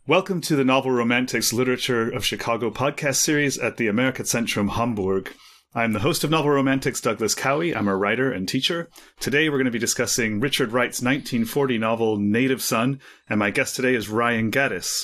Welcome to the Novel Romantics Literature of Chicago podcast series at the Amerikazentrum Hamburg. I'm the host of Novel Romantics, Douglas Cowie. I'm a writer and teacher. Today we're going to be discussing Richard Wright's 1940 novel Native Son, and my guest today is Ryan Gaddis.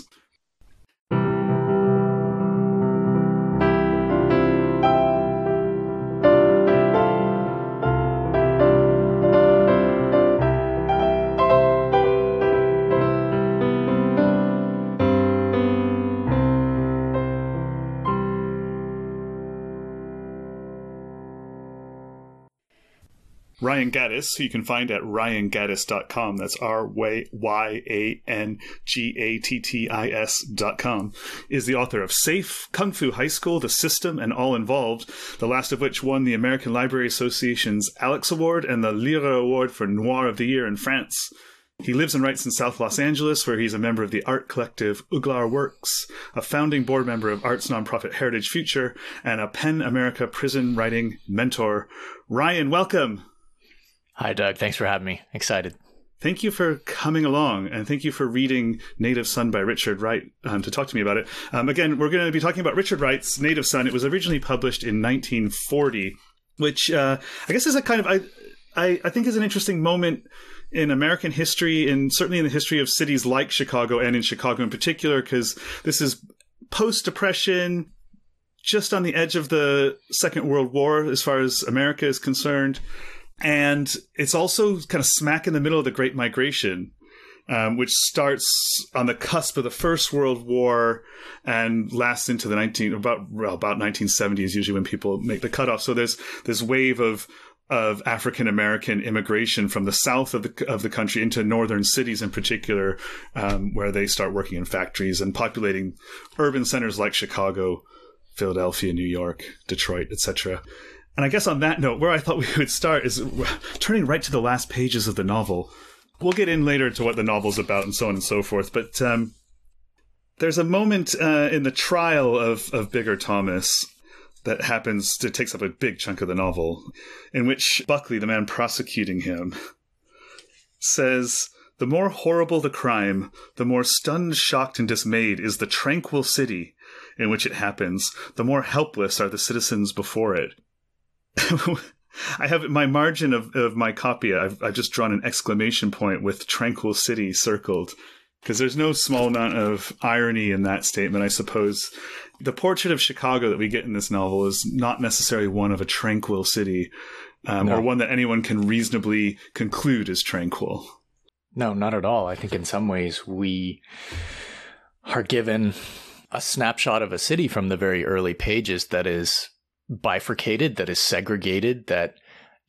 Ryan Gaddis, who you can find at ryangaddis.com. That's RYANGATTIS.com, is the author of Safe, Kung Fu High School, The System, and All Involved, the last of which won the American Library Association's Alex Award and the Lyra Award for Noir of the Year in France. He lives and writes in South Los Angeles, where he's a member of the art collective Uglar Works, a founding board member of arts nonprofit Heritage Future, and a PEN America prison writing mentor. Ryan, welcome. Hi, Doug. Thanks for having me. Excited. Thank you for coming along, and thank you for reading Native Son by Richard Wright to talk to me about it. Again, we're going to be talking about Richard Wright's Native Son. It was originally published in 1940, which I guess is a kind of, I think is an interesting moment in American history, and certainly in the history of cities like Chicago, and in Chicago in particular, because this is post-Depression, just on the edge of the Second World War as far as America is concerned. And it's also kind of smack in the middle of the Great Migration, which starts on the cusp of the First World War and lasts into the about 1970 is usually when people make the cutoff. So there's this wave of African American immigration from the south of the country into northern cities in particular, where they start working in factories and populating urban centers like Chicago, Philadelphia, New York, Detroit, etc. And I guess on that note, where I thought we would start is turning right to the last pages of the novel. We'll get in later to what the novel's about and so on and so forth. But there's a moment in the trial of Bigger Thomas that takes up a big chunk of the novel, in which Buckley, the man prosecuting him, says, "The more horrible the crime, the more stunned, shocked, and dismayed is the tranquil city in which it happens, the more helpless are the citizens before it." I have my margin of my copy. I've just drawn an exclamation point with tranquil city circled, because there's no small amount of irony in that statement, I suppose. The portrait of Chicago that we get in this novel is not necessarily one of a tranquil city, or one that anyone can reasonably conclude is tranquil. No, not at all. I think in some ways we are given a snapshot of a city from the very early pages that is bifurcated, that is segregated, that,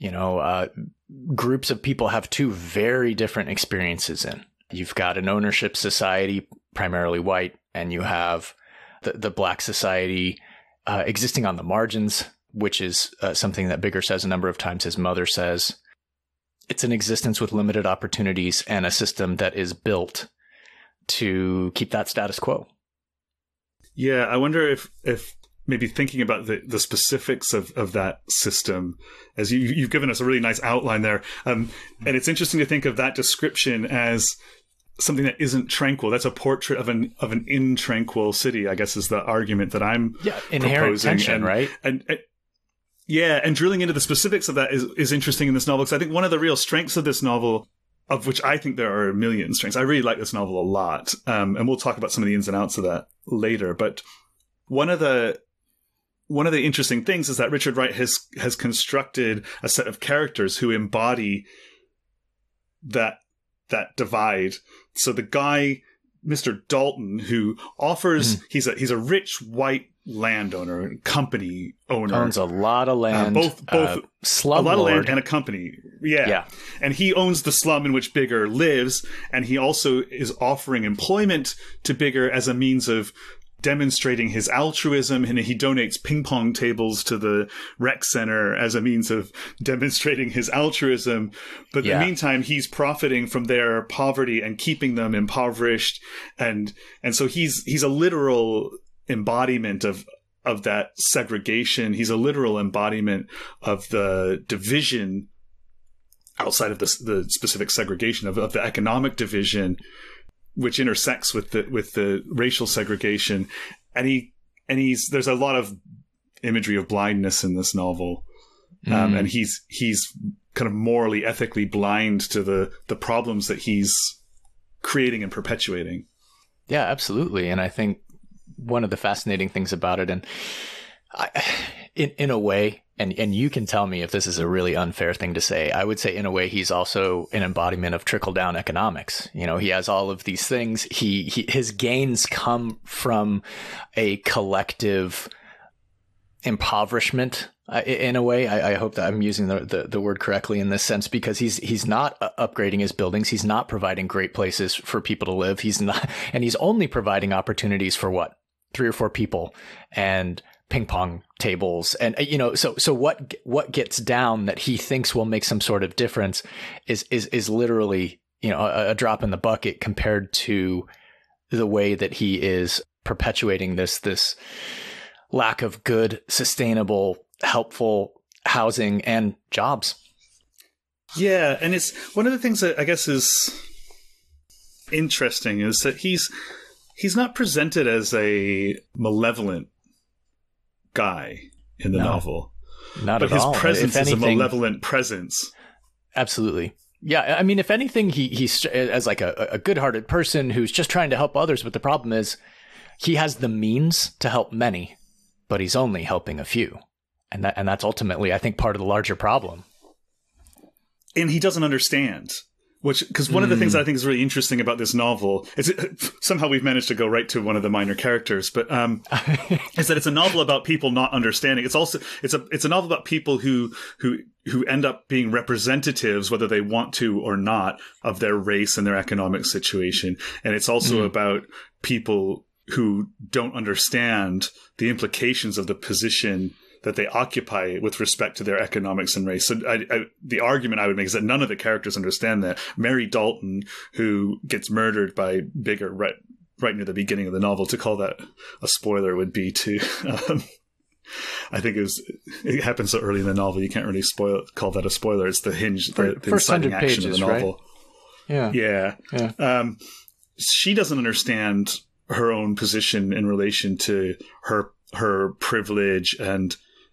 groups of people have two very different experiences in. You've got an ownership society, primarily white, and you have the black society existing on the margins, which is something that Bigger says a number of times. His mother says it's an existence with limited opportunities and a system that is built to keep that status quo. Yeah, I wonder if maybe thinking about the specifics of that system, as you've given us a really nice outline there. And it's interesting to think of that description as something that isn't tranquil. That's a portrait of an intranquil city, I guess, is the argument that I'm inherent proposing. Tension, right? And drilling into the specifics of that is interesting in this novel, because I think one of the real strengths of this novel, of which I think there are a million strengths. I really like this novel a lot. And we'll talk about some of the ins and outs of that later. But one of the interesting things is that Richard Wright has constructed a set of characters who embody that divide. So the guy, Mr. Dalton, who offers, he's a rich white landowner, company owner, owns a lot of land, both slum a lot lord. of land and a company. Yeah. And he owns the slum in which Bigger lives, and he also is offering employment to Bigger as a means of demonstrating his altruism, and he donates ping pong tables to the rec center as a means of demonstrating his altruism. But in the meantime, he's profiting from their poverty and keeping them impoverished. And so he's a literal embodiment of that segregation. He's a literal embodiment of the division outside of the specific segregation of the economic division which intersects with the racial segregation, and there's a lot of imagery of blindness in this novel, and he's kind of morally, ethically blind to the problems that he's creating and perpetuating. Yeah, absolutely. And I think one of the fascinating things about it, and in a way, and you can tell me if this is a really unfair thing to say, I would say in a way he's also an embodiment of trickle-down economics. You know, he has all of these things. His gains come from a collective impoverishment. In a way, I hope that I'm using the word correctly in this sense, because he's not upgrading his buildings. He's not providing great places for people to live. He's not, and he's only providing opportunities for 3 or 4 people and ping pong tables. And, you know, so what gets down that he thinks will make some sort of difference is literally, you know, a drop in the bucket compared to the way that he is perpetuating this lack of good, sustainable, helpful housing and jobs. Yeah, and it's one of the things that I guess is interesting is that he's not presented as a malevolent guy in the novel. Not at all. But his presence is a malevolent presence. Absolutely. Yeah, I mean, if anything, he's as like a good-hearted person who's just trying to help others, but the problem is he has the means to help many, but he's only helping a few. And that's ultimately, I think, part of the larger problem. And he doesn't understand, because one of the things I think is really interesting about this novel is somehow we've managed to go right to one of the minor characters, but is that it's a novel about people not understanding. It's also it's a novel about people who end up being representatives, whether they want to or not, of their race and their economic situation. And it's also about people who don't understand the implications of the position that they occupy with respect to their economics and race. So the argument I would make is that none of the characters understand that. Mary Dalton, who gets murdered by Bigger right near the beginning of the novel, to call that a spoiler would be to... I think it happens so early in the novel, you can't really call that a spoiler. It's the hinge, the inciting action of the novel. Right? Yeah. She doesn't understand her own position in relation to her privilege and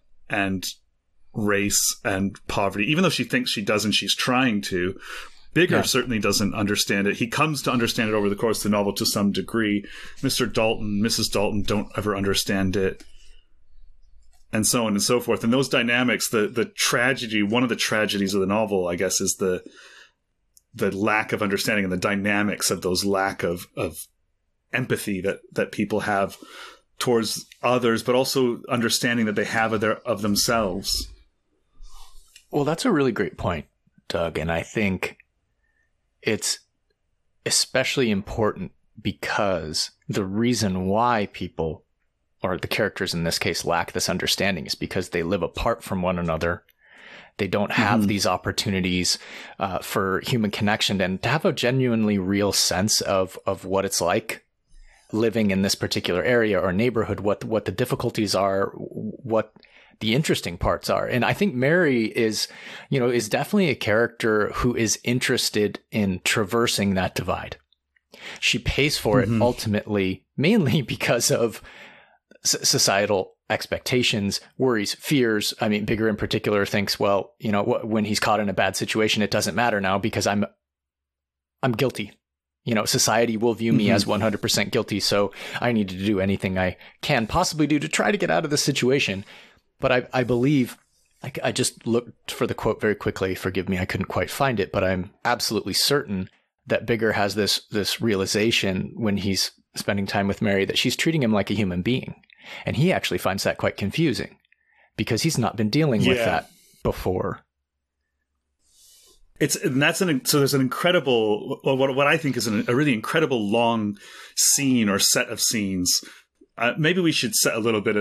race and poverty, even though she thinks she does and she's trying to. Bigger certainly doesn't understand it. He comes to understand it over the course of the novel to some degree. Mr. Dalton, Mrs. Dalton don't ever understand it, and so on and so forth. And those dynamics, the tragedy, one of the tragedies of the novel, I guess, is the lack of understanding and the dynamics of those lack of empathy that people have towards others, but also understanding that they have of themselves. Well, that's a really great point, Doug. And I think it's especially important because the reason why people, or the characters in this case, lack this understanding is because they live apart from one another. They don't have these opportunities for human connection and to have a genuinely real sense of what it's like living in this particular area or neighborhood, what the difficulties are, what the interesting parts are. And I think Mary is definitely a character who is interested in traversing that divide. She pays for it ultimately, mainly because of societal expectations, worries, fears. I mean, Bigger in particular thinks, well, you know, when he's caught in a bad situation, it doesn't matter now because I'm guilty. You know, society will view me as 100% guilty, so I need to do anything I can possibly do to try to get out of this situation. But I believe, I just looked for the quote very quickly. Forgive me, I couldn't quite find it, but I'm absolutely certain that Bigger has this realization when he's spending time with Mary that she's treating him like a human being. And he actually finds that quite confusing because he's not been dealing with that before. So there's an incredible, what I think is a really incredible long scene or set of scenes. Maybe we should set a bit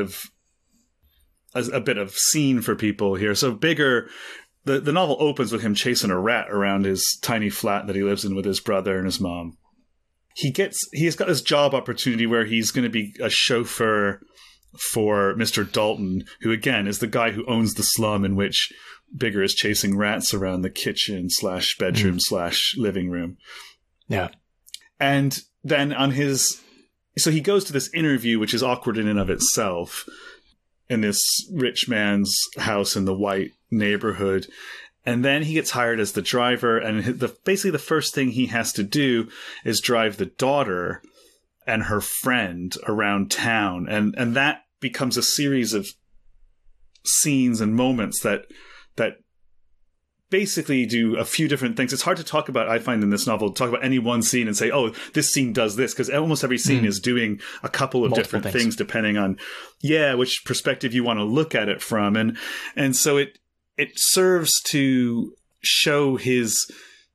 of scene for people here. So Bigger, the novel opens with him chasing a rat around his tiny flat that he lives in with his brother and his mom. He's got this job opportunity where he's going to be a chauffeur for Mr. Dalton, who again is the guy who owns the slum in which Bigger is chasing rats around the kitchen / bedroom / living room. Yeah. And then so he goes to this interview, which is awkward in and of itself, in this rich man's house in the white neighborhood. And then he gets hired as the driver. And basically the first thing he has to do is drive the daughter and her friend around town. And that becomes a series of scenes and moments that basically do a few different things. It's hard to talk about, I find, in this novel, talk about any one scene and say, oh, this scene does this, because almost every scene is doing a couple of multiple different things depending on, which perspective you want to look at it from. And so it serves to show his,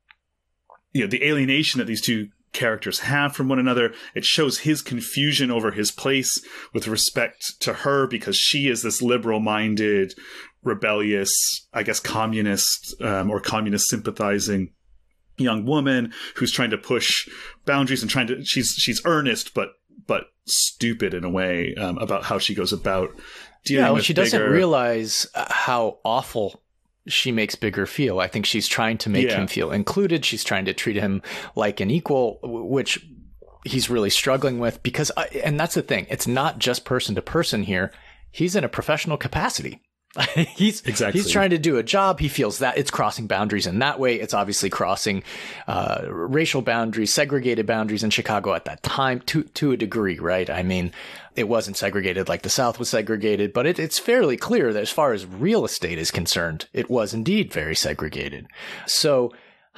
the alienation that these two characters have from one another. It shows his confusion over his place with respect to her, because she is this liberal-minded, rebellious, I guess, communist or communist sympathizing young woman who's trying to push boundaries and she's earnest but stupid in a way about how she goes about dealing with she doesn't realize how awful she makes Bigger feel. I think she's trying to make him feel included. She's trying to treat him like an equal, which he's really struggling with, because and that's the thing, it's not just person to person here. He's in a professional capacity. He's trying to do a job. He feels that it's crossing boundaries in that way. It's obviously crossing racial boundaries, segregated boundaries in Chicago at that time to a degree, right? I mean, it wasn't segregated like the South was segregated, but it's fairly clear that as far as real estate is concerned, it was indeed very segregated. So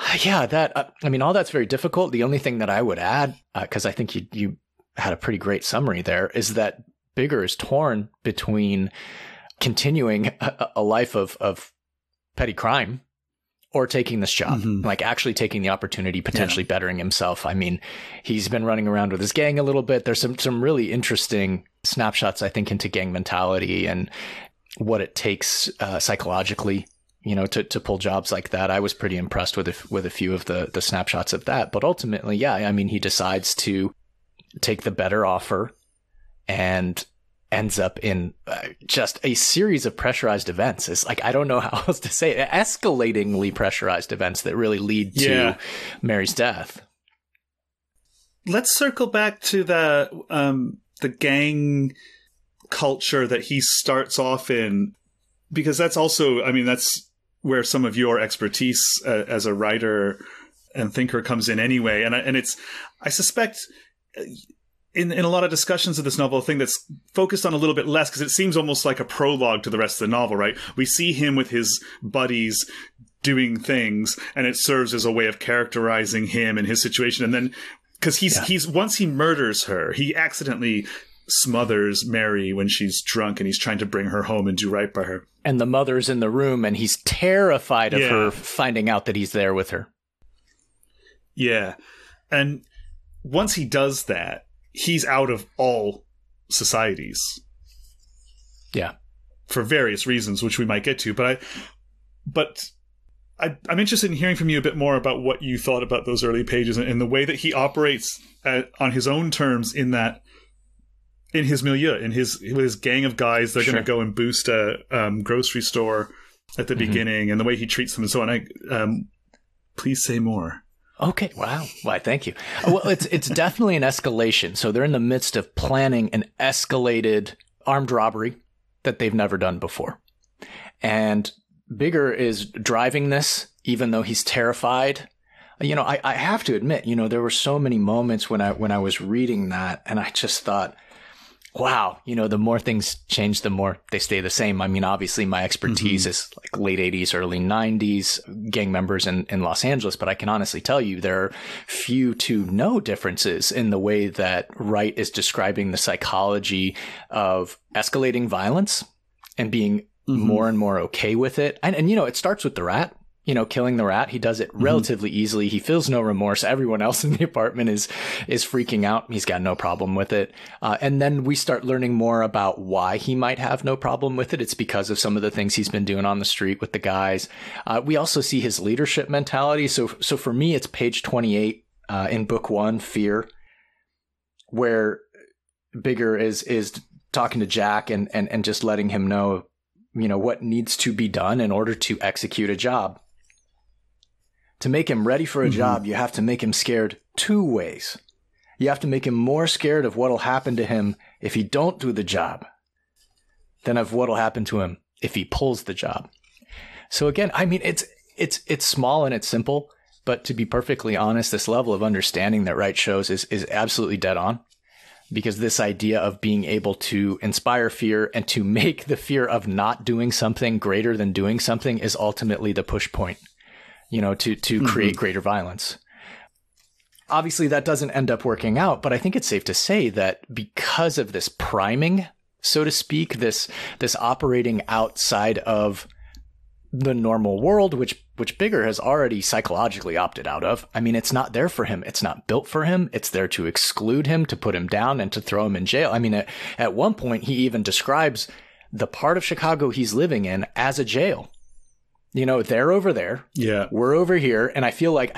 all that's very difficult. The only thing that I would add, because I think you had a pretty great summary there, is that Bigger is torn between continuing a life of petty crime or taking this job, like actually taking the opportunity, potentially bettering himself. I mean, he's been running around with his gang a little bit. There's some really interesting snapshots, I think, into gang mentality and what it takes psychologically, to pull jobs like that. I was pretty impressed with a few of the snapshots of that. But ultimately, he decides to take the better offer and ends up in just a series of pressurized events. It's like, I don't know how else to say it. Escalatingly pressurized events that really lead to Mary's death. Let's circle back to the gang culture that he starts off in, because that's also, that's where some of your expertise as a writer and thinker comes in anyway. And it's, I suspect, in a lot of discussions of this novel, a thing that's focused on a little bit less, because it seems almost like a prologue to the rest of the novel, right? We see him with his buddies doing things, and it serves as a way of characterizing him and his situation. And then, because he's once he murders her, he accidentally smothers Mary when she's drunk, and he's trying to bring her home and do right by her. And the mother's in the room, and he's terrified of her finding out that he's there with her. Yeah. And once he does that, he's out of all societies. Yeah. For various reasons, which we might get to. But I'm interested in hearing from you a bit more about what you thought about those early pages and the way that he operates on his own terms in his milieu, with his gang of guys. They're going to go and boost a grocery store at the beginning, and the way he treats them and so on. Please say more. Okay. Wow. Why, thank you. Well, it's definitely an escalation. So they're in the midst of planning an escalated armed robbery that they've never done before. And Bigger is driving this, even though he's terrified. I have to admit, there were so many moments when I was reading that, and I just thought, wow, the more things change, the more they stay the same. Obviously my expertise is like late 80s, early 90s gang members in Los Angeles, but I can honestly tell you there are few to no differences in the way that Wright is describing the psychology of escalating violence and being more and more okay with it. And it starts with the rat. Killing the rat. He does it relatively easily. He feels no remorse. Everyone else in the apartment is freaking out. He's got no problem with it. And then we start learning more about why he might have no problem with it. It's because of some of the things he's been doing on the street with the guys. We also see his leadership mentality. So for me, it's page 28 in book 1, Fear, where Bigger is talking to Jack and just letting him know, what needs to be done in order to execute a job. To make him ready for a job, you have to make him scared 2 ways. You have to make him more scared of what'll happen to him if he don't do the job than of what'll happen to him if he pulls the job. So again, I mean, it's small and it's simple, but to be perfectly honest, this level of understanding that Wright shows is absolutely dead on, because this idea of being able to inspire fear and to make the fear of not doing something greater than doing something is ultimately the push point, to create greater violence. Obviously, that doesn't end up working out, but I think it's safe to say that because of this priming, so to speak, this operating outside of the normal world, which Bigger has already psychologically opted out of. I mean, it's not there for him. It's not built for him. It's there to exclude him, to put him down, and to throw him in jail. I mean, at one point, he even describes the part of Chicago he's living in as a jail. They're over there. Yeah. We're over here. And I feel like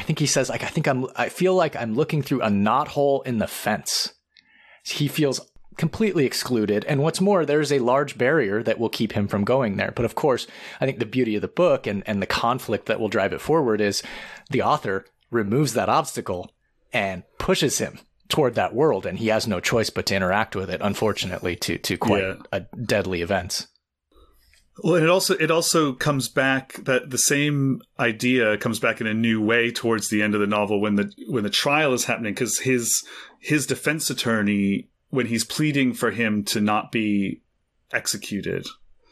I'm looking through a knothole in the fence. He feels completely excluded. And what's more, there's a large barrier that will keep him from going there. But of course, I think the beauty of the book and the conflict that will drive it forward is the author removes that obstacle and pushes him toward that world. And he has no choice but to interact with it, unfortunately, to quite a deadly events. Well, and it also comes back, that the same idea comes back in a new way towards the end of the novel when the trial is happening, because his defense attorney, when he's pleading for him to not be executed,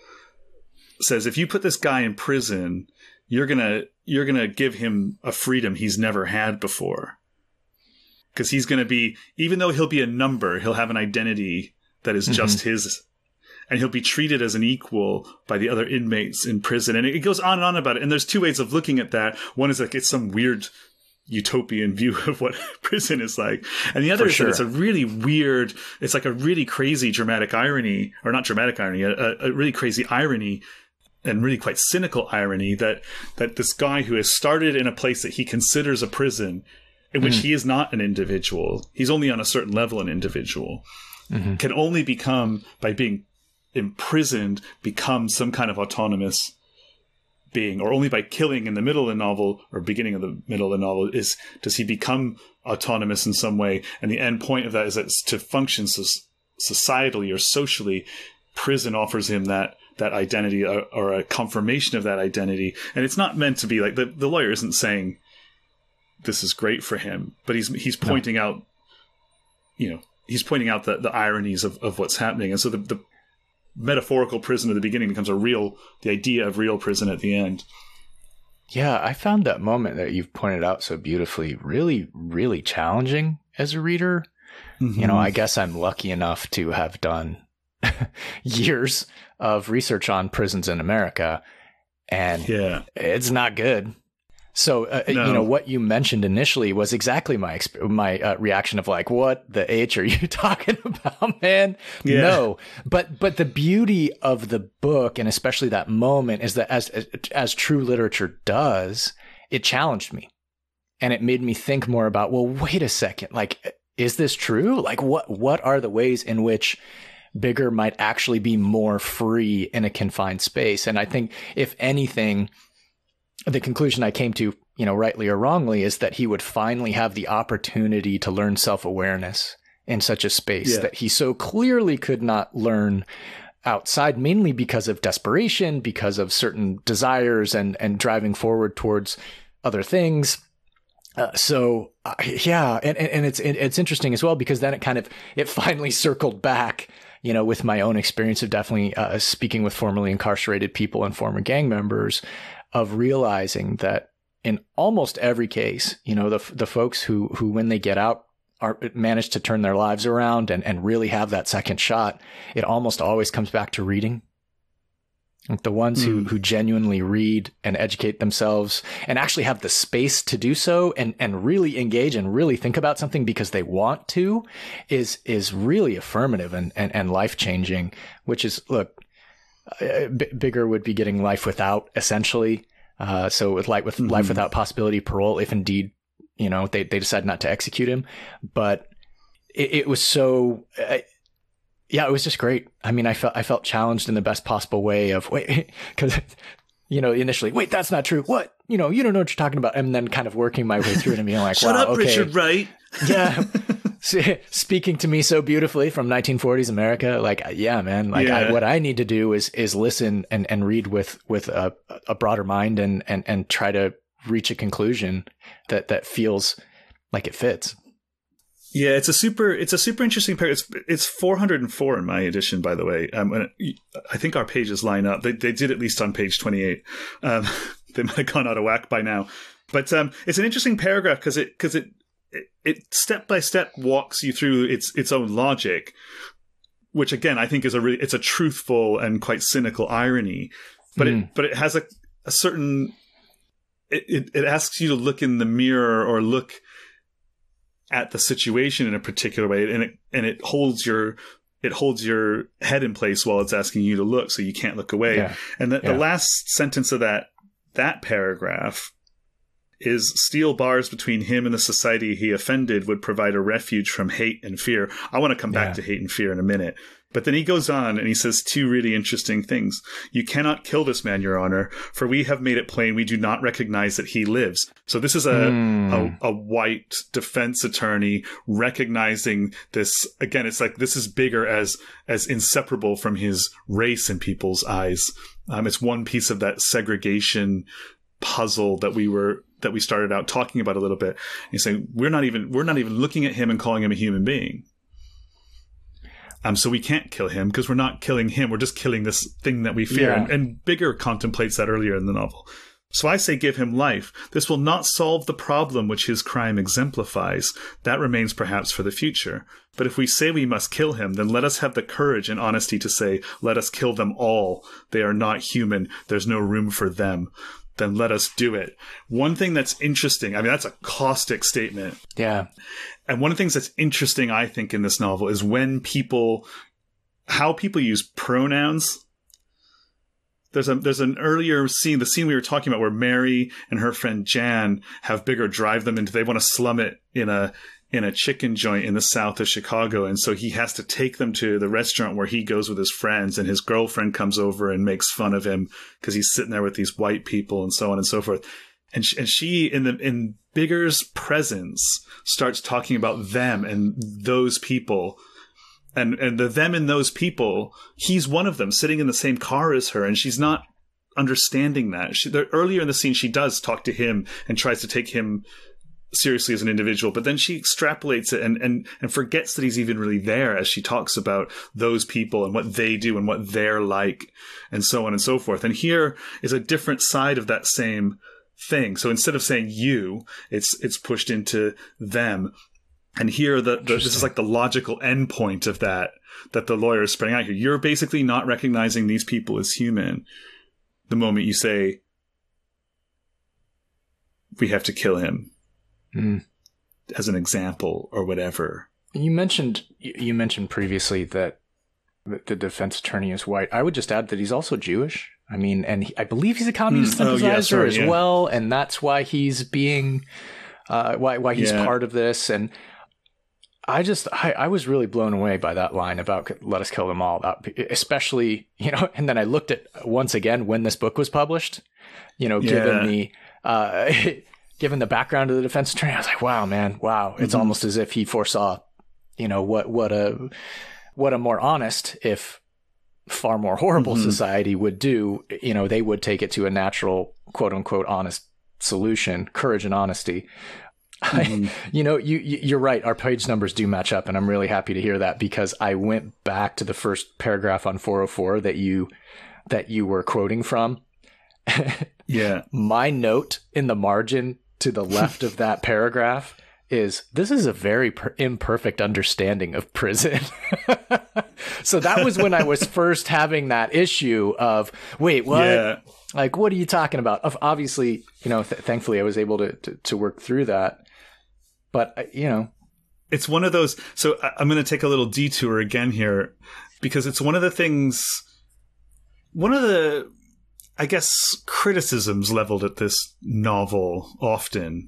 says, if you put this guy in prison, you're gonna give him a freedom he's never had before, because he's gonna be, even though he'll be a number, he'll have an identity that is just his. And he'll be treated as an equal by the other inmates in prison. And it goes on and on about it. And there's two ways of looking at that. One is like, it's some weird utopian view of what prison is like. And the other is that it's a really weird, it's like a really crazy dramatic irony, or not dramatic irony, a really crazy irony and really quite cynical irony that this guy who has started in a place that he considers a prison, in which he is not an individual, he's only on a certain level an individual, can only become, by being imprisoned, become some kind of autonomous being, or only by killing in the middle of the novel or beginning of the middle of the novel does he become autonomous in some way. And the end point of that is that to function societally or socially, prison offers him that identity or a confirmation of that identity. And it's not meant to be like, the lawyer isn't saying this is great for him, but he's pointing out, he's pointing out the ironies of what's happening. And so the metaphorical prison at the beginning becomes the idea of real prison at the end. Yeah, I found that moment that you've pointed out so beautifully really, really challenging as a reader. I guess I'm lucky enough to have done years of research on prisons in America, and it's not good. So, no. What you mentioned initially was exactly my reaction of like, what the H are you talking about, man? Yeah. No, but the beauty of the book, and especially that moment, is that as true literature does, it challenged me, and it made me think more about, well, wait a second, like, is this true? Like, what are the ways in which Bigger might actually be more free in a confined space? And I think, if anything, the conclusion I came to, rightly or wrongly, is that he would finally have the opportunity to learn self-awareness in such a space that he so clearly could not learn outside, mainly because of desperation, because of certain desires and driving forward towards other things. And it's interesting as well, because then it finally circled back, with my own experience of definitely speaking with formerly incarcerated people and former gang members, of realizing that in almost every case, the folks who when they get out manage to turn their lives around and really have that second shot, it almost always comes back to reading. Like the ones who genuinely read and educate themselves and actually have the space to do so and really engage and really think about something because they want to is really affirmative and life-changing, which is, look, Bigger would be getting life without, essentially. So with life without possibility of parole, if indeed, they decide not to execute him. But it was so, it was just great. I mean, I felt challenged in the best possible way of, because, initially, wait, that's not true. What? You don't know what you're talking about. And then kind of working my way through it and being like, Shut wow, up, okay. Richard Wright. Yeah. Speaking to me so beautifully from 1940s America. Like, yeah, man, like what I need to do is listen and read with a broader mind and try to reach a conclusion that feels like it fits. Yeah, it's a super interesting paragraph. It's 404 in my edition, by the way. I think our pages line up. They did at least on page 28. They might have gone out of whack by now, but it's an interesting paragraph because it step by step walks you through its own logic, which again I think is it's a truthful and quite cynical irony, but it has a certain it asks you to look in the mirror or look at the situation in a particular way, and it holds your head in place while it's asking you to look, so you can't look away. Yeah. And the last sentence of that paragraph is steel bars between him and the society he offended would provide a refuge from hate and fear. I want to come back to hate and fear in a minute. But then he goes on and he says two really interesting things. You cannot kill this man, Your Honor, for we have made it plain we do not recognize that he lives. So this is a white defense attorney recognizing this. Again, it's like this is bigger as inseparable from his race in people's eyes. It's one piece of that segregation puzzle that we started out talking about a little bit. He's saying we're not even looking at him and calling him a human being. So we can't kill him because we're not killing him. We're just killing this thing that we fear. Yeah. And Bigger contemplates that earlier in the novel. So I say give him life. This will not solve the problem which his crime exemplifies. That remains perhaps for the future. But if we say we must kill him, then let us have the courage and honesty to say, let us kill them all. They are not human. There's no room for them. Then let us do it. One thing that's interesting, I mean, that's a caustic statement. Yeah. And one of the things that's interesting, I think, in this novel is how people use pronouns. There's an earlier scene, the scene we were talking about, where Mary and her friend Jan have Bigger drive them they want to slum it in a chicken joint in the south of Chicago. And so he has to take them to the restaurant where he goes with his friends, and his girlfriend comes over and makes fun of him because he's sitting there with these white people and so on and so forth. And she in Bigger's presence starts talking about them and those people. And the them and those people, he's one of them sitting in the same car as her, and she's not understanding that. Earlier in the scene, she does talk to him and tries to take him seriously as an individual, but then she extrapolates it and forgets that he's even really there as she talks about those people and what they do and what they're like and so on and so forth. And here is a different side of that same thing. So instead of saying you, it's pushed into them. And here this is like the logical endpoint of that the lawyer is spreading out here. You're basically not recognizing these people as human the moment you say we have to kill him. As an example or whatever. You mentioned previously that the defense attorney is white. I would just add that he's also Jewish. I mean, and I believe he's a communist sympathizer as well, and that's why he's being why he's part of this. And I was really blown away by that line about let us kill them all, especially, and then I looked at once again when this book was published, given the given the background of the defense attorney, I was like, wow, man, wow. It's almost as if he foresaw, what a more honest, if far more horrible society would do. They would take it to a natural, quote unquote, honest solution, courage and honesty. You're right. Our page numbers do match up, and I'm really happy to hear that, because I went back to the first paragraph on 404 that you were quoting from. Yeah. My note in the margin to the left of that paragraph is, this is a very imperfect understanding of prison. So that was when I was first having that issue of, wait, what? Yeah. Like, what are you talking about? Obviously, thankfully I was able to work through that. But, it's one of those. So I'm going to take a little detour again here, because it's one of the I guess, criticisms leveled at this novel often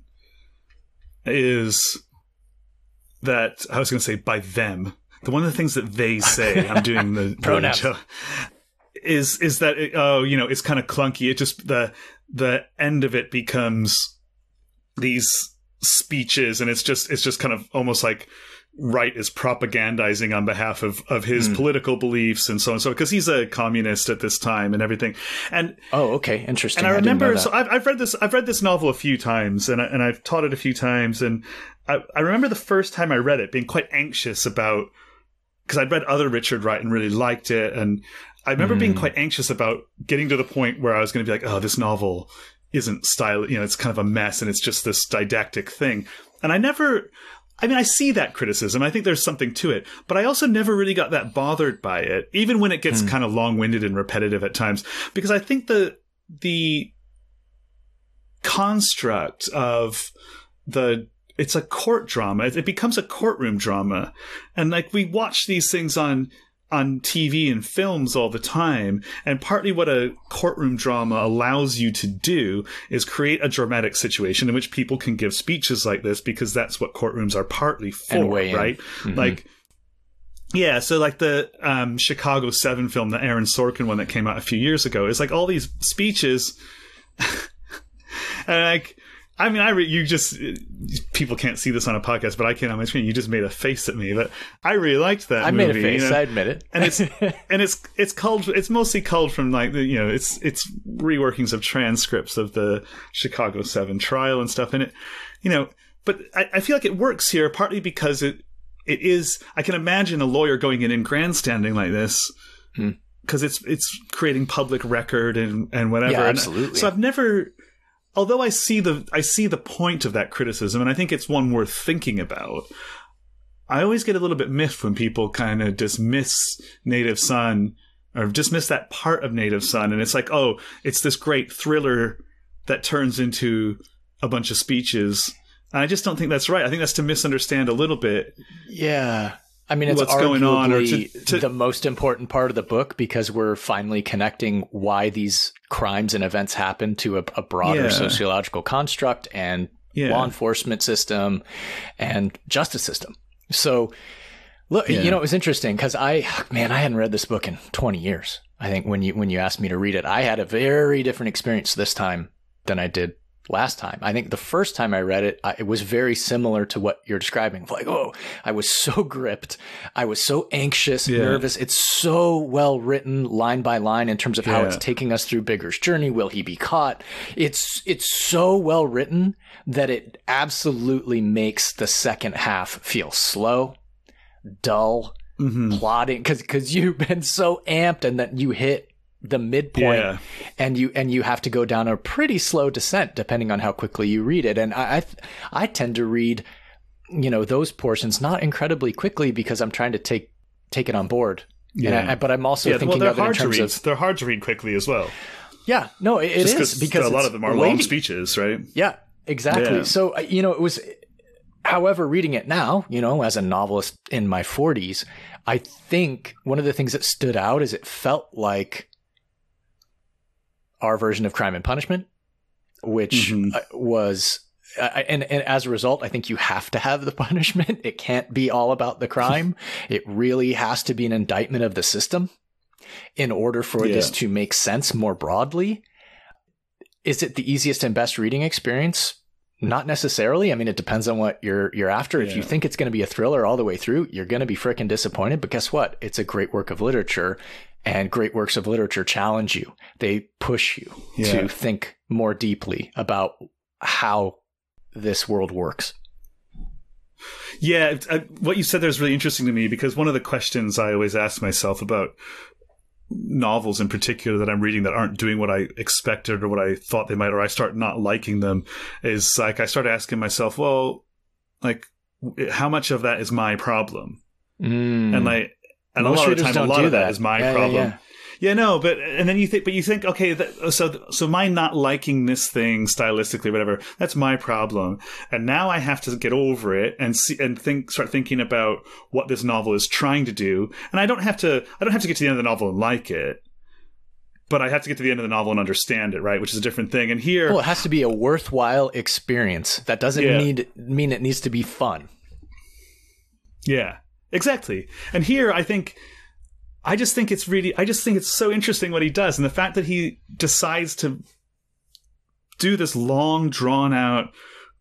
is that, I was going to say by them, one of the things that they say, I'm doing the pronouns, is that, it's kind of clunky. It just, the end of it becomes these speeches, and it's just kind of almost like Wright is propagandizing on behalf of his political beliefs and so on, so because he's a communist at this time and everything. And okay, interesting. And I remember, so I've read this novel a few times, and I've taught it a few times, and I remember the first time I read it being quite anxious about, because I'd read other Richard Wright and really liked it, and I remember being quite anxious about getting to the point where I was going to be like, oh, this novel isn't style, it's kind of a mess, and it's just this didactic thing. And I see that criticism. I think there's something to it, but I also never really got that bothered by it, even when it gets kind of long-winded and repetitive at times, because I think the construct of it's a court drama. It becomes a courtroom drama. And like, we watch these things on TV and films all the time. And partly what a courtroom drama allows you to do is create a dramatic situation in which people can give speeches like this, because that's what courtrooms are partly for, right? Mm-hmm. Like, yeah, so like the Chicago 7 film, the Aaron Sorkin one that came out a few years ago, is like all these speeches. And like, people can't see this on a podcast, but I can on my screen. You just made a face at me, but I really liked that movie. I made a face. I admit it. And it's mostly culled from like it's reworkings of transcripts of the Chicago 7 trial and stuff in it, but I feel like it works here partly because it is, I can imagine a lawyer going in and grandstanding like this. Because it's creating public record and whatever. Yeah, absolutely. And so I've never, although I see the point of that criticism, and I think it's one worth thinking about, I always get a little bit miffed when people kind of dismiss Native Son or dismiss that part of Native Son, and it's like, oh, it's this great thriller that turns into a bunch of speeches. And I just don't think that's right. I think that's to misunderstand a little bit. Yeah. I mean, it's what's going on, or the most important part of the book, because we're finally connecting why these crimes and events happen to a broader sociological construct and law enforcement system and justice system. So, look, it was interesting because I hadn't read this book in 20 years. I think when you asked me to read it, I had a very different experience this time than I did last time. I think the first time I read it, it was very similar to what you're describing. Like, oh, I was so gripped. I was so anxious, nervous. It's so well written line by line in terms of how it's taking us through Bigger's journey. Will he be caught? It's so well written that it absolutely makes the second half feel slow, dull, plodding, because you've been so amped, and then you hit the midpoint and you have to go down a pretty slow descent depending on how quickly you read it. And I tend to read, those portions not incredibly quickly because I'm trying to take it on board. Yeah. But I'm also thinking of it in terms of, they're hard to read quickly as well. Yeah, no, it is because a lot of them are long speeches, right? Yeah, exactly. Yeah. So, it was, however, reading it now, as a novelist in my 40s, I think one of the things that stood out is it felt like our version of Crime and Punishment, which was, and as a result, I think you have to have the punishment. It can't be all about the crime. It really has to be an indictment of the system in order for this to make sense more broadly. Is it the easiest and best reading experience? Not necessarily. I mean, it depends on what you're after. If you think it's going to be a thriller all the way through, you're going to be freaking disappointed. But guess what? It's a great work of literature. And great works of literature challenge you. They push you to think more deeply about how this world works. Yeah, what you said there is really interesting to me, because one of the questions I always ask myself about novels in particular that I'm reading that aren't doing what I expected or what I thought they might, or I start not liking them, is like I start asking myself, well, like, how much of that is my problem? And like, and most a lot of the time, a lot of that is my problem. Yeah, no, but and then you think, okay, so my not liking this thing stylistically, whatever, that's my problem, and now I have to get over it and start thinking about what this novel is trying to do, and I don't have to get to the end of the novel and like it, but I have to get to the end of the novel and understand it, right? Which is a different thing. And here, it has to be a worthwhile experience. That doesn't mean it needs to be fun. Yeah. Exactly. And here, I just think it's so interesting what he does. And the fact that he decides to do this long, drawn out,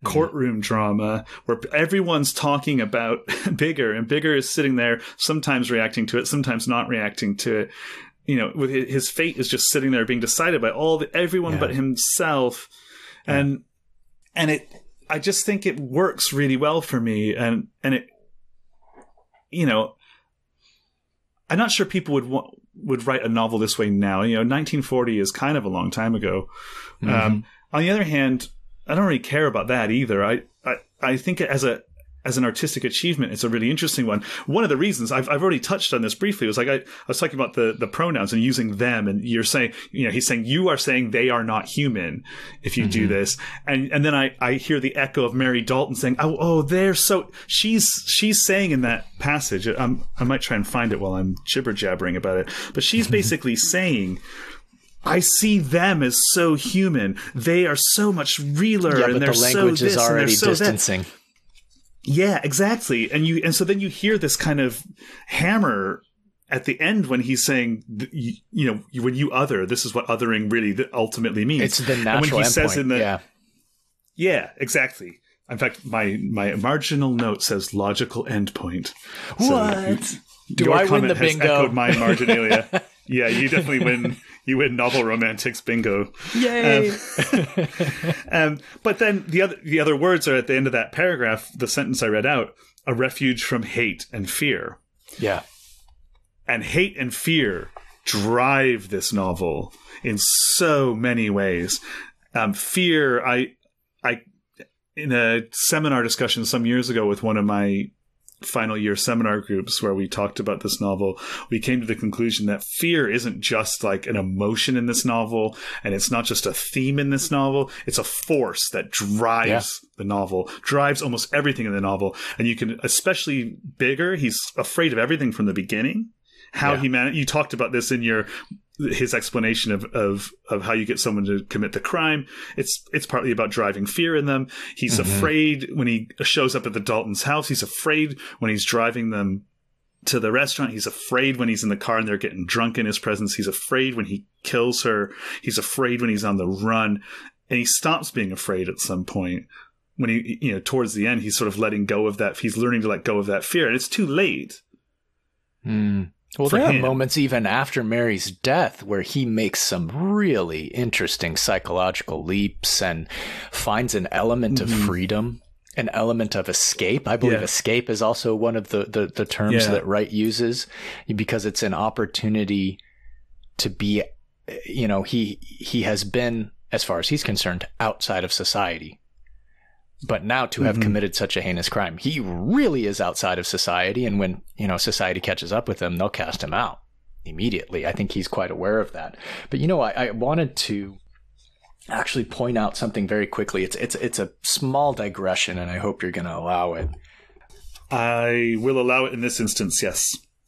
courtroom drama where everyone's talking about Bigger, and Bigger is sitting there, sometimes reacting to it, sometimes not reacting to it. You know, with his fate is just sitting there being decided by everyone but himself. And I just think it works really well for me. And it, you know, I'm not sure people would write a novel this way now. You know, 1940 is kind of a long time ago. On the other hand, I don't really care about that either. I think as an artistic achievement, it's a really interesting one. One of the reasons I've already touched on this briefly was like I was talking about the pronouns and using them, and you're saying, you know, he's saying you are saying they are not human if you do this, and then I hear the echo of Mary Dalton saying, oh they're so she's saying in that passage, I might try and find it while I'm jibber jabbering about it, but she's basically saying, I see them as so human. They are so much realer, and they're the language so this, is already and they're so distancing. That. Yeah, exactly. And so then you hear this kind of hammer at the end when he's saying, you know, when you other, this is what othering really ultimately means. It's the natural and when he says endpoint. Yeah, exactly. In fact, my marginal note says logical endpoint. What? So Do I win the bingo? Echoed my marginalia. Yeah, you definitely win. You win novel romantics bingo. Yay! But then the other words are at the end of that paragraph, the sentence I read out, a refuge from hate and fear. Yeah. And hate and fear drive this novel in so many ways. Fear, I in a seminar discussion some years ago with one of my final year seminar groups where we talked about this novel, we came to the conclusion that fear isn't just like an emotion in this novel, and it's not just a theme in this novel. It's a force that drives the novel, drives almost everything in the novel. And you can, especially Bigger, he's afraid of everything from the beginning. How he managed, you talked about this in his explanation of how you get someone to commit the crime. It's partly about driving fear in them. He's afraid when he shows up at the Daltons' house. He's afraid when he's driving them to the restaurant. He's afraid when he's in the car and they're getting drunk in his presence. He's afraid when he kills her. He's afraid when he's on the run. And he stops being afraid at some point. When he, you know, towards the end, he's sort of letting go of that. He's learning to let go of that fear. And it's too late. Well, there are moments even after Mary's death where he makes some really interesting psychological leaps and finds an element of freedom, an element of escape. I believe escape is also one of the terms that Wright uses, because it's an opportunity to be, you know, he has been, as far as he's concerned, outside of society. But now to have committed such a heinous crime, he really is outside of society. And when, you know, society catches up with him, they'll cast him out immediately. I think he's quite aware of that. But, you know, I wanted to actually point out something very quickly. It's a small digression, and I hope you're going to allow it. I will allow it in this instance, yes.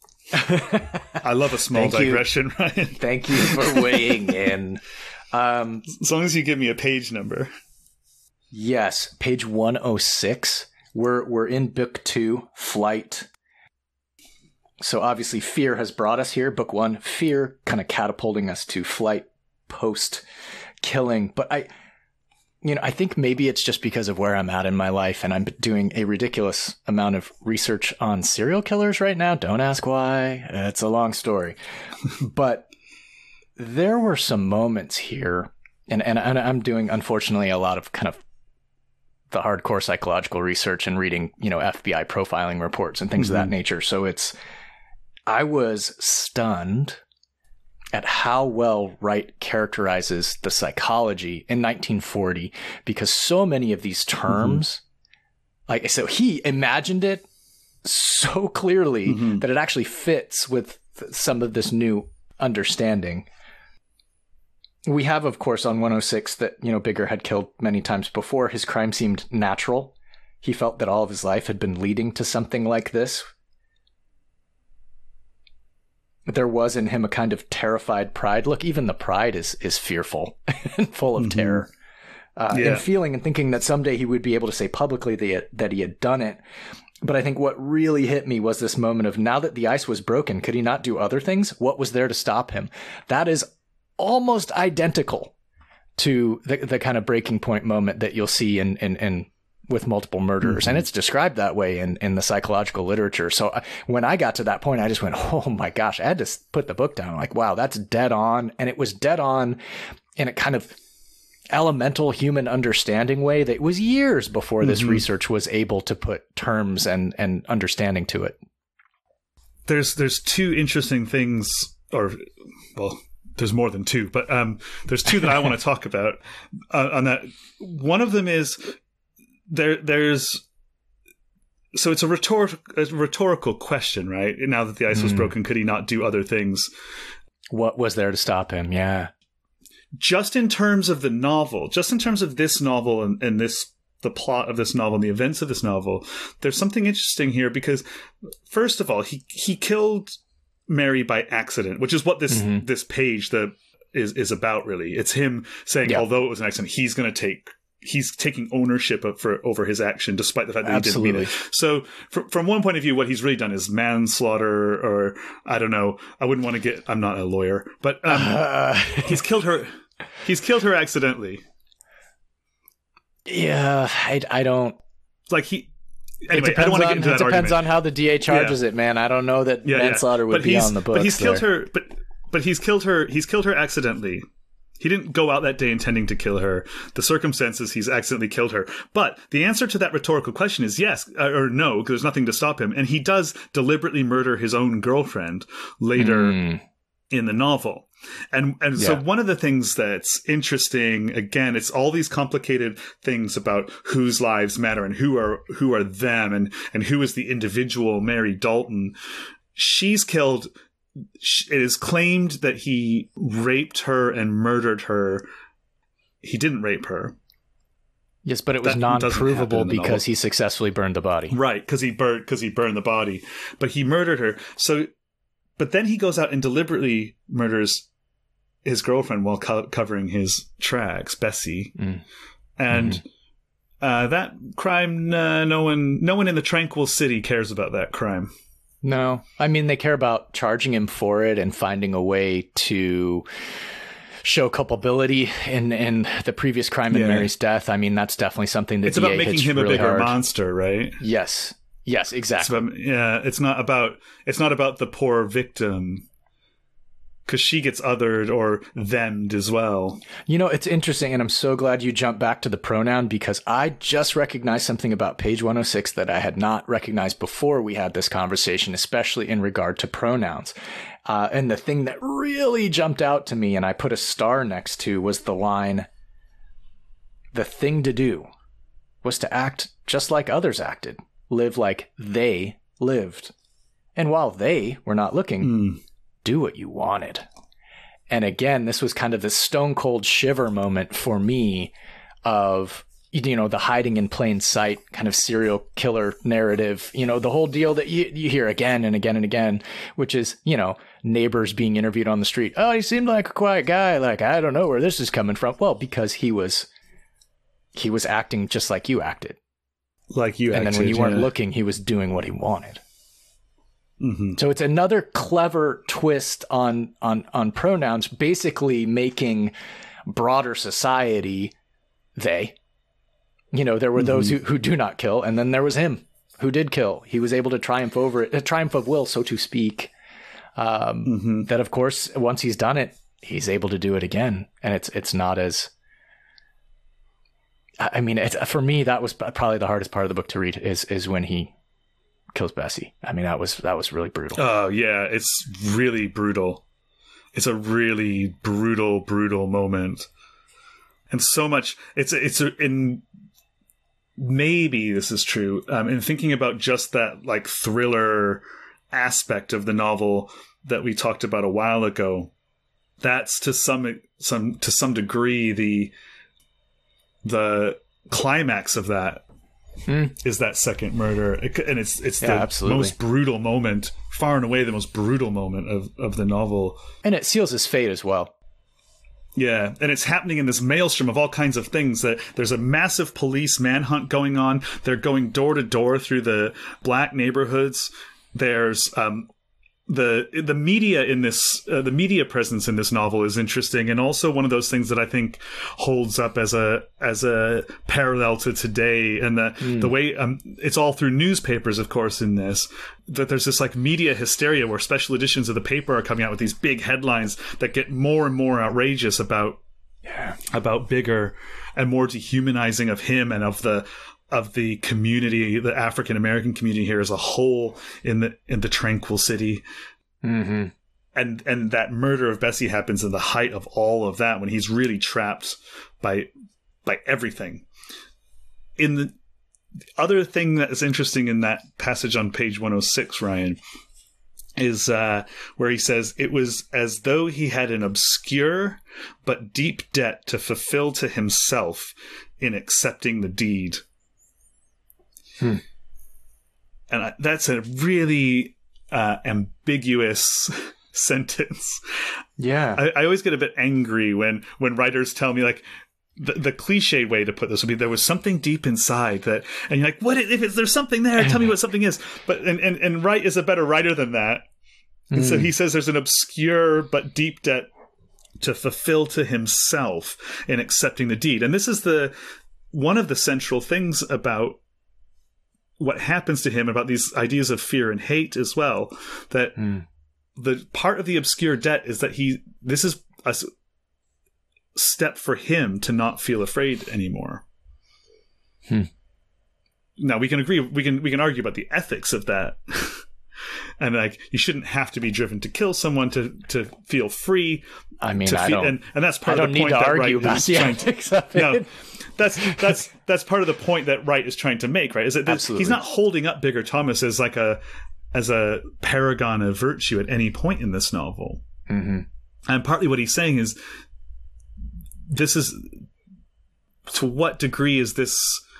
I love a small digression, Ryan. Thank you for weighing in. As long as you give me a page number. Yes, page 106. We're in book 2, Flight. So obviously fear has brought us here. Book 1, fear kind of catapulting us to flight post killing. But I think maybe it's just because of where I'm at in my life, and I'm doing a ridiculous amount of research on serial killers right now. Don't ask why. It's a long story. But there were some moments here, and I'm doing, unfortunately, a lot of kind of the hardcore psychological research and reading, you know, FBI profiling reports and things of that nature. So I was stunned at how well Wright characterizes the psychology in 1940, because so many of these terms, like, so he imagined it so clearly that it actually fits with some of this new understanding. We have, of course, on 106 that, you know, Bigger had killed many times before. His crime seemed natural. He felt that all of his life had been leading to something like this. There was in him a kind of terrified pride. Look, even the pride is fearful and full of terror. And feeling and thinking that someday he would be able to say publicly that he had done it. But I think what really hit me was this moment of, now that the ice was broken, could he not do other things? What was there to stop him? That is almost identical to the kind of breaking point moment that you'll see in with multiple murderers. And it's described that way in the psychological literature. So when I got to that point, I just went, oh my gosh, I had to put the book down. Like, wow, that's dead on. And it was dead on in a kind of elemental human understanding way that was years before this research was able to put terms and understanding to it. There's two interesting things, or, well, there's more than two, but there's two that I want to talk about on that. One of them is there's so it's a rhetorical question, right? Now that the ice was broken, could he not do other things? What was there to stop him? Yeah. Just in terms of the novel, just in terms of this novel and the plot of this novel and the events of this novel, there's something interesting here because, first of all, he killed Mary by accident, which is what this page is about, really. It's him saying, although it was an accident, he's taking ownership over his action, despite the fact that he didn't mean it. So from one point of view, what he's really done is manslaughter, or I don't know. I wouldn't want to get, I'm not a lawyer, but he's killed her. He's killed her accidentally. Yeah, I don't like he. Anyway, I don't want to get into that argument. It depends on how the DA charges it, man. I don't know that manslaughter would be on the books. But he's killed her. But he's killed her. He's killed her accidentally. He didn't go out that day intending to kill her. The circumstances, he's accidentally killed her. But the answer to that rhetorical question is yes or no, because there's nothing to stop him. And he does deliberately murder his own girlfriend later in the novel. And so one of the things that's interesting, again, it's all these complicated things about whose lives matter and who are them and who is the individual Mary Dalton. She's killed. It is claimed that he raped her and murdered her. He didn't rape her. Yes, but it was non-provable because he successfully burned the body. Right, because he burned the body. But he murdered her. So, but then he goes out and deliberately murders his girlfriend while covering his tracks, Bessie. And that crime, no one in the Tranquil City cares about that crime. No, I mean, they care about charging him for it and finding a way to show culpability in the previous crime in Mary's death. I mean, that's definitely something that it's about making him really a bigger hard. Monster, right? Yes, exactly. It's not about the poor victim, because she gets othered or them'd as well. You know, it's interesting, and I'm so glad you jumped back to the pronoun, because I just recognized something about page 106 that I had not recognized before we had this conversation, especially in regard to pronouns. And the thing that really jumped out to me, and I put a star next to, was the line, "The thing to do was to act just like others acted, live like they lived. And while they were not looking, do what you wanted." And again, this was kind of the stone cold shiver moment for me of, you know, the hiding in plain sight kind of serial killer narrative, you know, the whole deal that you hear again and again and again, which is, you know, neighbors being interviewed on the street. Oh, he seemed like a quiet guy. Like, I don't know where this is coming from. Well, because he was acting just like you acted. Like you acted. And then when you weren't looking, he was doing what he wanted. So it's another clever twist on pronouns, basically making broader society they. You know, there were those who do not kill, and then there was him who did kill. He was able to triumph over it, a triumph of will, so to speak. That, of course, once he's done it, he's able to do it again, and it's not as. I mean, for me, that was probably the hardest part of the book to read is when he kills Bessie. I mean, that was really brutal. Oh yeah, it's really brutal. It's a really brutal moment, and so much. It's in. Maybe this is true. In thinking about just that like thriller aspect of the novel that we talked about a while ago, that's to some degree the climax of that. Is that second murder, and it's the most brutal moment, far and away the most brutal moment of the novel, and it seals his fate as well. Yeah, and it's happening in this maelstrom of all kinds of things. That there's a massive police manhunt going on. They're going door to door through the black neighborhoods. There's the media in this the media presence in this novel is interesting, and also one of those things that I think holds up as a parallel to today, and the way it's all through newspapers, of course, in this, that there's this like media hysteria where special editions of the paper are coming out with these big headlines that get more and more outrageous about Bigger, and more dehumanizing of him and of the community, the African American community here as a whole in the tranquil city. Mm-hmm. And that murder of Bessie happens in the height of all of that, when he's really trapped by everything. In the other thing that is interesting in that passage on page 106, Ryan, is where he says, it was as though he had an obscure but deep debt to fulfill to himself in accepting the deed. And that's a really ambiguous sentence. Yeah. I always get a bit angry when writers tell me, like, the cliche way to put this would be, there was something deep inside that, and you're like, what if there's something there? Tell me what something is. But and Wright is a better writer than that. And so he says there's an obscure but deep debt to fulfill to himself in accepting the deed. And this is one of the central things about what happens to him, about these ideas of fear and hate as well, that the part of the obscure debt is that this is a step for him to not feel afraid anymore. Now we can agree, we can argue about the ethics of that. And like, you shouldn't have to be driven to kill someone to feel free. I mean, and that's part of the point that Wright is trying to. That's part of the point that Wright is trying to make, right? Is that he's not holding up Bigger Thomas as like as a paragon of virtue at any point in this novel. Mm-hmm. And partly what he's saying is, this is, to what degree is this?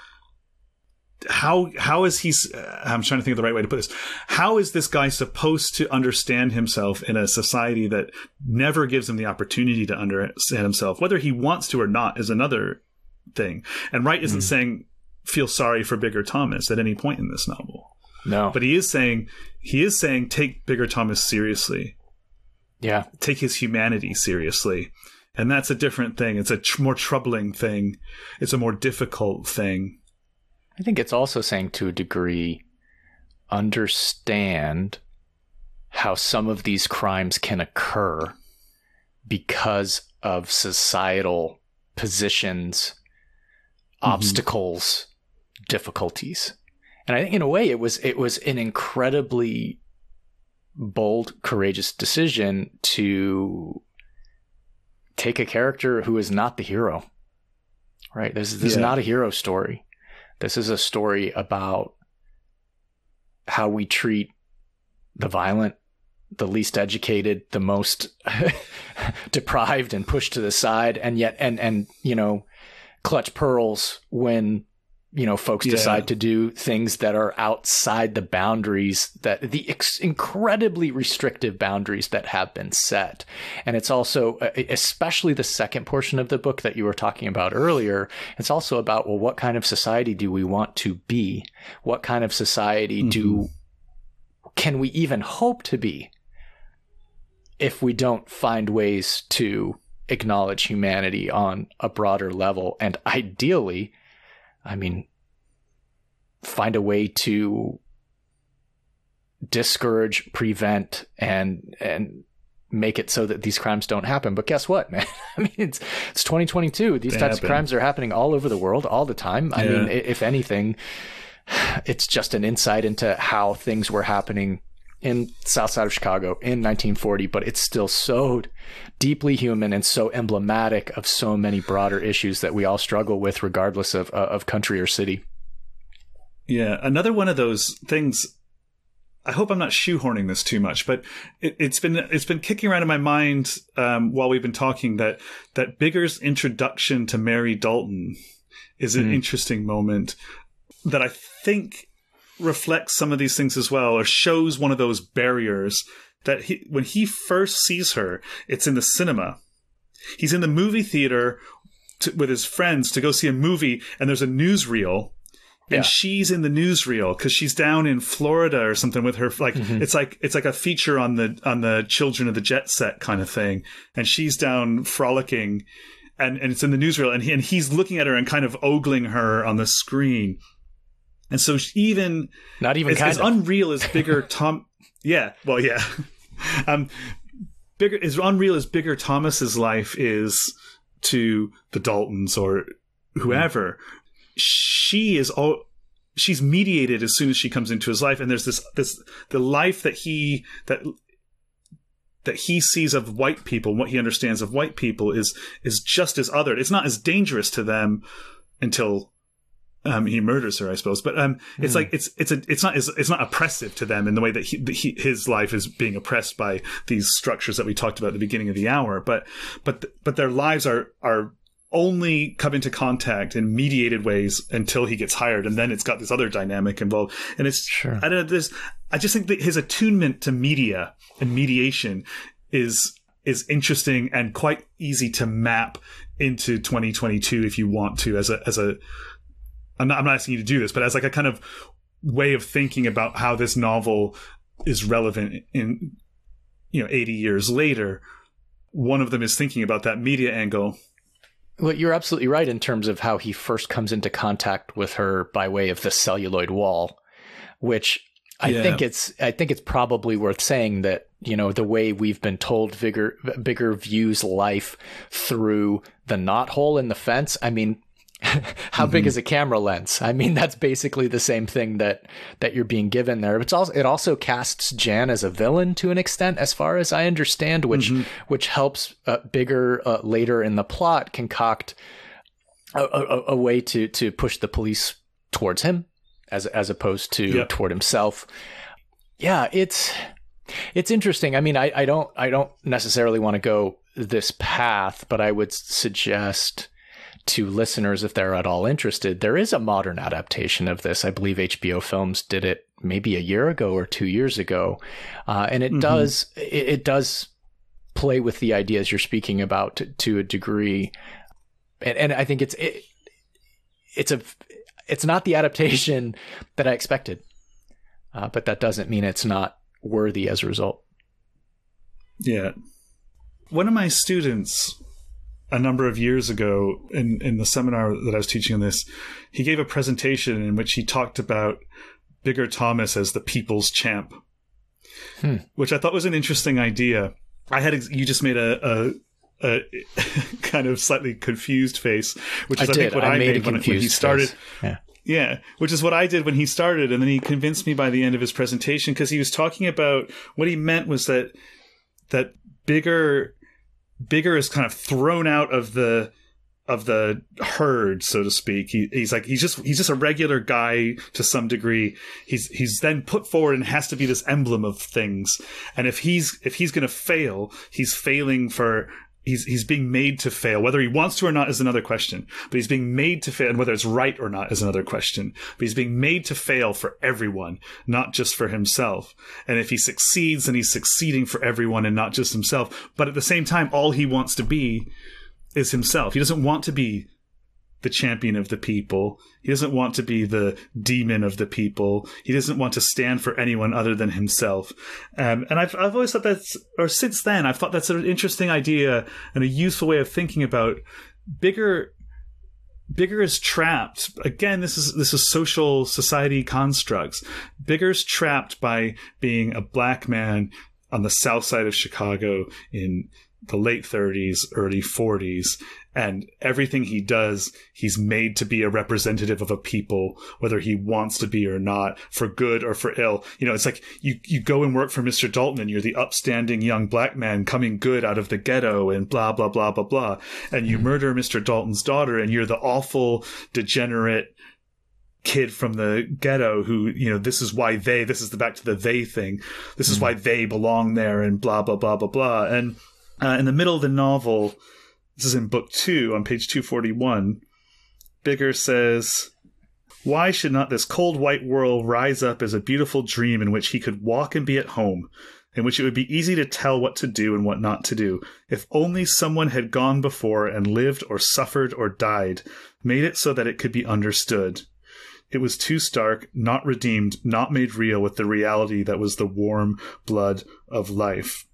How is he? I'm trying to think of the right way to put this. How is this guy supposed to understand himself in a society that never gives him the opportunity to understand himself? Whether he wants to or not is another thing. And Wright isn't saying feel sorry for Bigger Thomas at any point in this novel. No, but he is saying take Bigger Thomas seriously. Yeah, take his humanity seriously, and that's a different thing. It's a more troubling thing. It's a more difficult thing. I think it's also saying, to a degree, understand how some of these crimes can occur because of societal positions, obstacles, difficulties. And I think in a way it was an incredibly bold, courageous decision to take a character who is not the hero. Right? This is not a hero story. This is a story about how we treat the violent, the least educated, the most deprived and pushed to the side, and yet, and clutch pearls when, folks decide to do things that are outside the boundaries, that the incredibly restrictive boundaries that have been set. And it's also, especially the second portion of the book that you were talking about earlier, it's also about, well, what kind of society do we want to be? What kind of society can we even hope to be if we don't find ways to acknowledge humanity on a broader level? And ideally, find a way to discourage, prevent, and make it so that these crimes don't happen. But guess what, man? It's 2022. These types of crimes are happening all over the world all the time. I mean, if anything, it's just an insight into how things were happening in South Side of Chicago in 1940, but it's still so deeply human and so emblematic of so many broader issues that we all struggle with, regardless of country or city. Yeah, another one of those things. I hope I'm not shoehorning this too much, but it's been kicking around in my mind while we've been talking that Bigger's introduction to Mary Dalton is an interesting moment that I think reflects some of these things as well, or shows one of those barriers that when he first sees her, it's in the cinema. He's in the movie theater with his friends to go see a movie, and there's a newsreel, And she's in the newsreel because she's down in Florida or something with her. Like it's like a feature on the Children of the Jet Set kind of thing. And she's down frolicking, and it's in the newsreel, and he's looking at her and kind of ogling her on the screen. And so even not even as unreal as Bigger Tom, yeah, well, yeah, bigger as unreal as Bigger Thomas's life is to the Daltons or whoever. She's mediated as soon as she comes into his life, and there's the life that he sees of white people, what he understands of white people is just as othered. It's not as dangerous to them until he murders her, I suppose. But it's like it's not oppressive to them in the way that his life is being oppressed by these structures that we talked about at the beginning of the hour. But their lives are only come into contact in mediated ways until he gets hired, and then it's got this other dynamic involved. And it's sure. I don't know. I just think that his attunement to media and mediation is interesting and quite easy to map into 2022 if you want to. I'm not asking you to do this, but as like a kind of way of thinking about how this novel is relevant in 80 years later. One of them is thinking about that media angle. Well, you're absolutely right in terms of how he first comes into contact with her by way of the celluloid wall, which I think it's probably worth saying that, the way we've been told Bigger views life through the knothole in the fence. I mean, how big is a camera lens? I mean, that's basically the same thing that you're being given there. But it also casts Jan as a villain to an extent, as far as I understand, which helps Bigger later in the plot concoct a way to push the police towards him as opposed to toward himself. Yeah, it's interesting. I mean, I don't necessarily want to go this path, but I would suggest to listeners, if they're at all interested, there is a modern adaptation of this. I believe HBO Films did it maybe a year ago or 2 years ago. And it does play with the ideas you're speaking about to a degree. And I think it's not the adaptation that I expected, but that doesn't mean it's not worthy as a result. Yeah. One of my students a number of years ago in the seminar that I was teaching on this, he gave a presentation in which he talked about Bigger Thomas as the people's champ, which I thought was an interesting idea. You just made a kind of slightly confused face, which is I think what I made when he started. Yeah, which is what I did when he started, and then he convinced me by the end of his presentation, because he was talking about what he meant was that Bigger is kind of thrown out of the herd, so to speak. He's just a regular guy to some degree. He's then put forward and has to be this emblem of things. And if he's going to fail, he's failing for. He's being made to fail. Whether he wants to or not is another question. But he's being made to fail, and whether it's right or not is another question. But he's being made to fail for everyone, not just for himself. And if he succeeds, then he's succeeding for everyone and not just himself. But at the same time, all he wants to be is himself. He doesn't want to be the champion of the people. He doesn't want to be the demon of the people. He doesn't want to stand for anyone other than himself. And I've always thought since then, I've thought that's an interesting idea and a useful way of thinking about Bigger is trapped. Again, this is social society constructs. Bigger's trapped by being a black man on the south side of Chicago in the late 30s, early 40s. And everything he does, he's made to be a representative of a people, whether he wants to be or not, for good or for ill. It's like you go and work for Mr. Dalton and you're the upstanding young black man coming good out of the ghetto and blah, blah, blah, blah, blah. And you murder Mr. Dalton's daughter and you're the awful, degenerate kid from the ghetto who, this is back to the they thing. This is why they belong there and blah, blah, blah, blah, blah. And in the middle of the novel, this is in book 2 on page 241. Bigger says, "Why should not this cold white world rise up as a beautiful dream in which he could walk and be at home, in which it would be easy to tell what to do and what not to do, if only someone had gone before and lived or suffered or died, made it so that it could be understood. It was too stark, not redeemed, not made real with the reality that was the warm blood of life.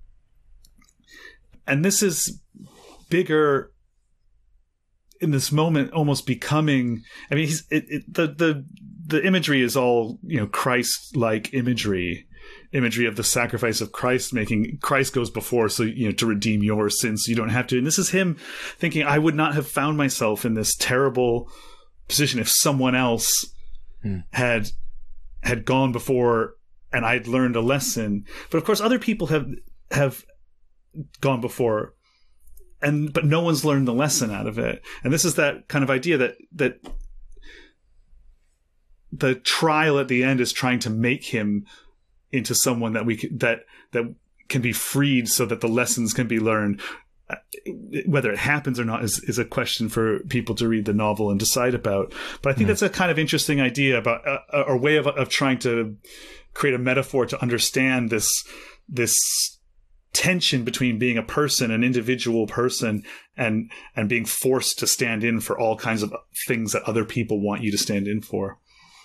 And this is Bigger in this moment almost becoming, I mean, the imagery is all, Christ-like imagery of the sacrifice of Christ, making Christ goes before, so, to redeem your sins so you don't have to. And this is him thinking, I would not have found myself in this terrible position if someone else had gone before and I'd learned a lesson. But of course, other people have gone before, but no one's learned the lesson out of it. And this is that kind of idea that the trial at the end is trying to make him into someone that can be freed so that the lessons can be learned. Whether it happens or not is a question for people to read the novel and decide about. But I think that's a kind of interesting idea about a way of trying to create a metaphor to understand this tension between being a person, an individual person, and being forced to stand in for all kinds of things that other people want you to stand in for.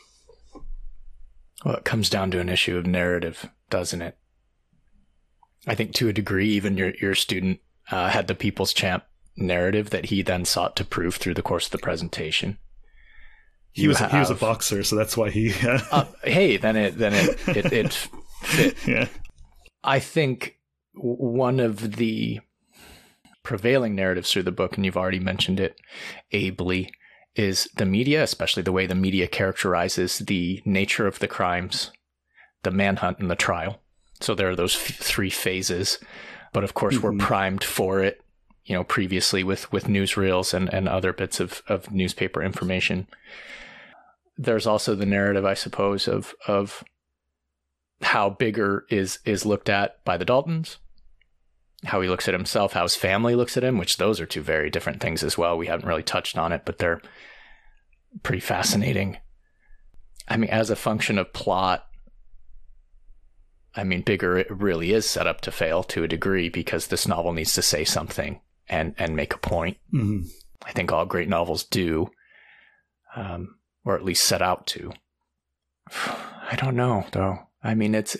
Well, it comes down to an issue of narrative, doesn't it? I think to a degree, even your student had the People's Champ narrative that he then sought to prove through the course of the presentation. He was a boxer, so that's why he. Hey, then it fit. Yeah. I think one of the prevailing narratives through the book, and you've already mentioned it ably, is the media, especially the way the media characterizes the nature of the crimes, the manhunt, and the trial. So there are those three phases. But of course, we're primed for it, previously with newsreels and other bits of newspaper information. There's also the narrative, I suppose, of how Bigger is looked at by the Daltons, how he looks at himself, how his family looks at him, which those are two very different things as well. We haven't really touched on it, but they're pretty fascinating. I mean, as a function of plot, I mean, Bigger it really is set up to fail to a degree because this novel needs to say something and make a point. Mm-hmm. I think all great novels do, or at least set out to. I don't know, though. I mean, it's.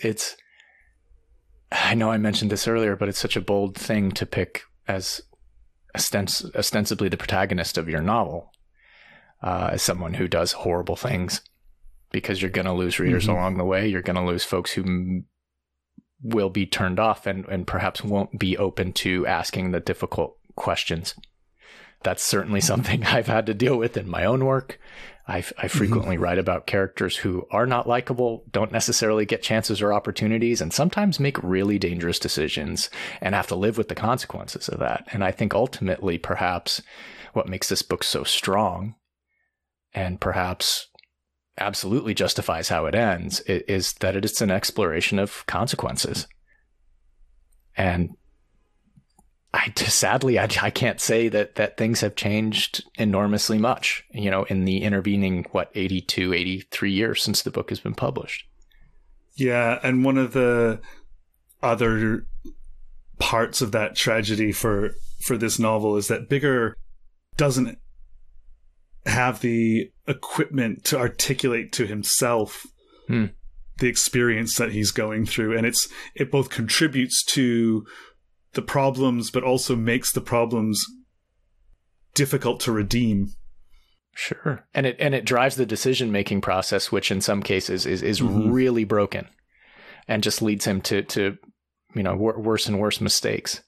I know I mentioned this earlier, but it's such a bold thing to pick as ostensibly the protagonist of your novel as someone who does horrible things, because you're going to lose readers along the way. You're going to lose folks who will be turned off and perhaps won't be open to asking the difficult questions. That's certainly something I've had to deal with in my own work. I frequently write about characters who are not likable, don't necessarily get chances or opportunities, and sometimes make really dangerous decisions and have to live with the consequences of that. And I think ultimately, perhaps what makes this book so strong and perhaps absolutely justifies how it ends is that it's an exploration of consequences. And sadly, I can't say that things have changed enormously much, in the intervening, 82, 83 years since the book has been published. Yeah. And one of the other parts of that tragedy for this novel is that Bigger doesn't have the equipment to articulate to himself the experience that he's going through. And it both contributes to the problems, but also makes the problems difficult to redeem. Sure. And it drives the decision-making process, which in some cases is really broken and just leads him to worse and worse mistakes.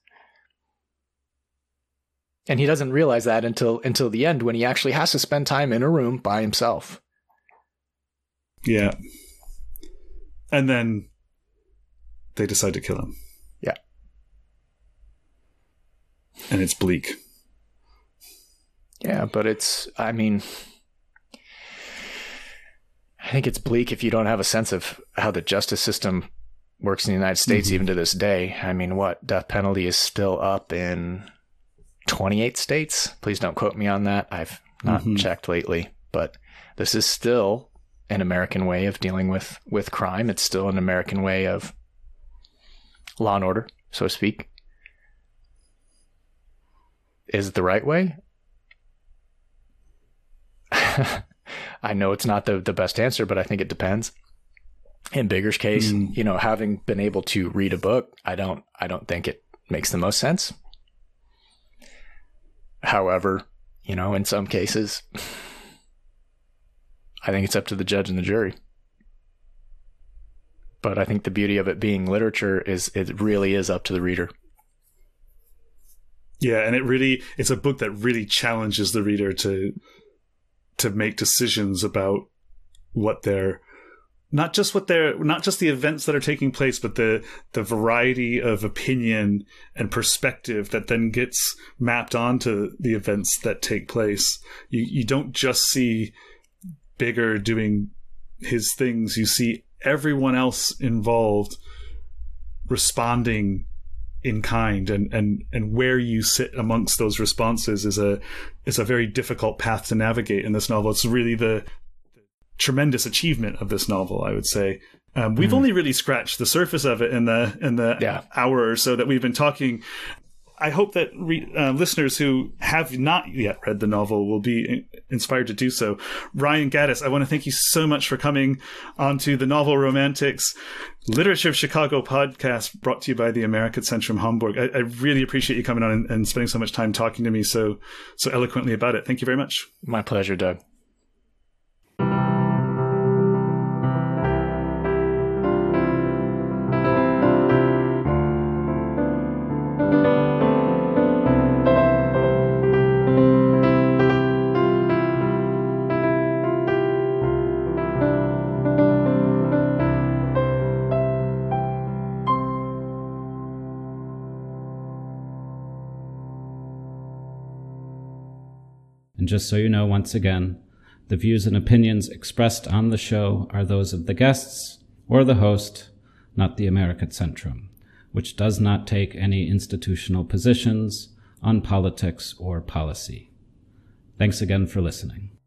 And he doesn't realize that until the end, when he actually has to spend time in a room by himself. Yeah. And then they decide to kill him. Yeah. And it's bleak. Yeah, but I think it's bleak if you don't have a sense of how the justice system works in the United States, even to this day. I mean, death penalty is still up in 28 states. Please don't quote me on that. I've not checked lately, but this is still an American way of dealing with crime. It's still an American way of law and order, so to speak. Is it the right way? I know it's not the best answer, but I think it depends. In Bigger's case, having been able to read a book, I don't think it makes the most sense. However, in some cases, I think it's up to the judge and the jury. But I think the beauty of it being literature is it really is up to the reader. Yeah, and it's a book that really challenges the reader to make decisions about not just the events that are taking place, but the variety of opinion and perspective that then gets mapped onto the events that take place. You don't just see Bigger doing his things, you see everyone else involved responding in kind, and where you sit amongst those responses is a very difficult path to navigate in this novel. It's really the tremendous achievement of this novel, I would say. We've only really scratched the surface of it in the hour or so that we've been talking. I hope that listeners who have not yet read the novel will be inspired to do so. Ryan Gaddis, I want to thank you so much for coming onto the Novel Romantics Literature of Chicago podcast, brought to you by the Amerika-Zentrum Hamburg. I really appreciate you coming on and spending so much time talking to me so eloquently about it. Thank you very much. My pleasure, Doug. And just so you know, once again, the views and opinions expressed on the show are those of the guests or the host, not the Amerika-Zentrum, which does not take any institutional positions on politics or policy. Thanks again for listening.